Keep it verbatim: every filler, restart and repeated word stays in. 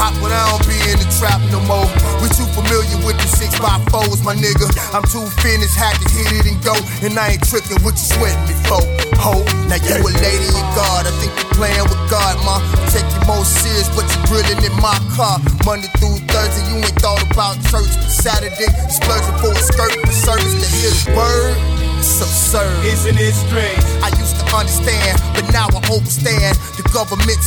hop when I don't be in the trap no more. We too familiar with the six by fours, my nigga. I'm too finished, had to hit it and go. And I ain't tricking what you sweating me for. Ho, now you a lady of God. I think you playing with God, ma. Take you more serious, but you grilling in my car. Monday through Thursday, you ain't thought about church. But Saturday, splurging for a skirt for service to hear the word. It's absurd. Isn't it strange? I used to understand, but now I overstand. The government's